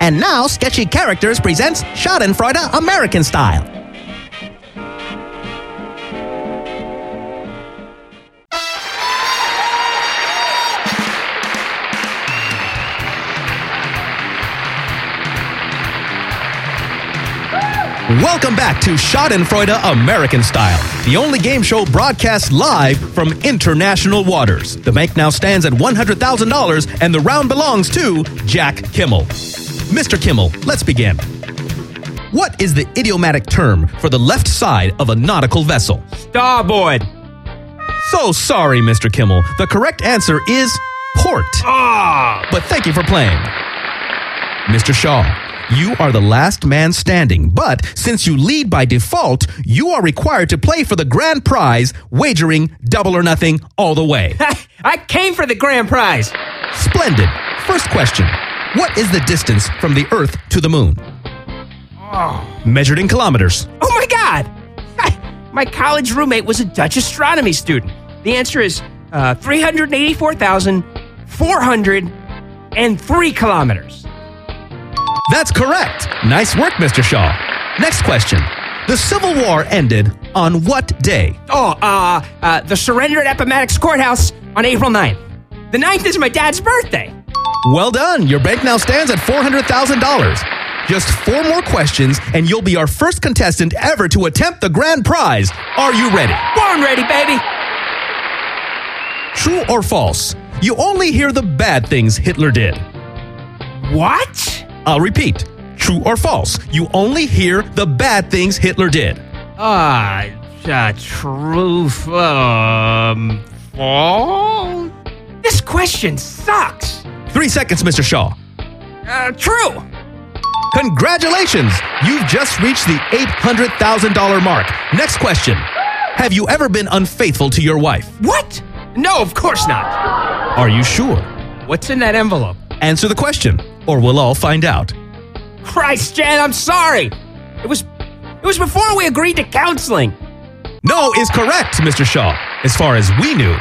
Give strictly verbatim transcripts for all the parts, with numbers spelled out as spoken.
And now, Sketchy Characters presents Schadenfreude American Style. Welcome back to Schadenfreude American Style, the only game show broadcast live from international waters. The bank now stands at one hundred thousand dollars, and the round belongs to Jack Kimmel. Mister Kimmel, let's begin. What is the idiomatic term for the left side of a nautical vessel? Starboard. So sorry, Mister Kimmel. The correct answer is port. Ah! But thank you for playing. Mister Shaw, you are the last man standing, but since you lead by default, you are required to play for the grand prize, wagering double or nothing all the way. I came for the grand prize. Splendid. First question. What is the distance from the Earth to the moon? Oh, Measured in kilometers. oh my God! My college roommate was a Dutch astronomy student. The answer is uh, three hundred eighty-four thousand four hundred three kilometers. That's correct. Nice work, Mister Shaw. Next question. The Civil War ended on what day? Oh, uh, uh, the surrender at Appomattox Courthouse on April ninth. The ninth is my dad's birthday. Well done. Your bank now stands at four hundred thousand dollars. Just four more questions, and you'll be our first contestant ever to attempt the grand prize. Are you ready? Born ready, baby. True or false? You only hear the bad things Hitler did. What? I'll repeat. True or false? You only hear the bad things Hitler did. Ah, uh, uh, truth, um, false? This question sucks. Three seconds, Mister Shaw. Uh, true. Congratulations! You've just reached the eight hundred thousand dollars mark. Next question. Have you ever been unfaithful to your wife? What? No, of course not. Are you sure? What's in that envelope? Answer the question, or we'll all find out. Christ, Jan, I'm sorry. It was, it was before we agreed to counseling. No is correct, Mister Shaw, as far as we knew.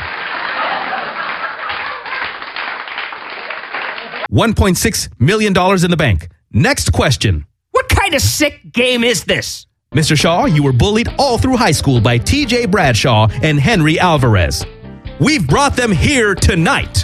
one point six million dollars in the bank. Next question. What kind of sick game is this? Mister Shaw, you were bullied all through high school by T J Bradshaw and Henry Alvarez. We've brought them here tonight.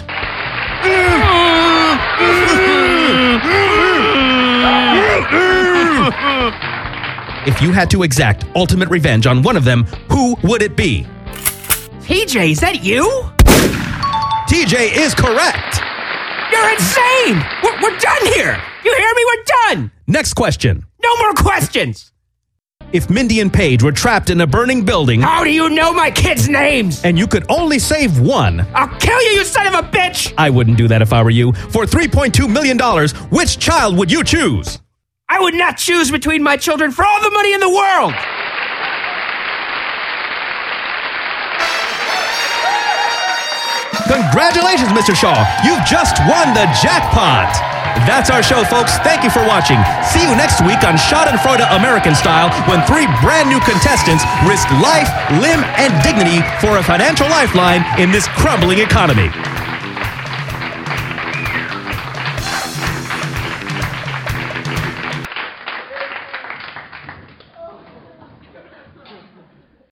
If you had to exact ultimate revenge on one of them, who would it be? T J, is that you? T J is correct. You're insane! We're, we're done here! You hear me? We're done! Next question. No more questions! If Mindy and Paige were trapped in a burning building How do you know my kids' names? and you could only save one, I'll kill you, you son of a bitch! I wouldn't do that if I were you. For three point two million dollars, which child would you choose? I would not choose between my children for all the money in the world! Congratulations, Mister Shaw. You've just won the jackpot. That's our show, folks. Thank you for watching. See you next week on Schadenfreude American Style, when three brand new contestants risk life, limb, and dignity for a financial lifeline in this crumbling economy.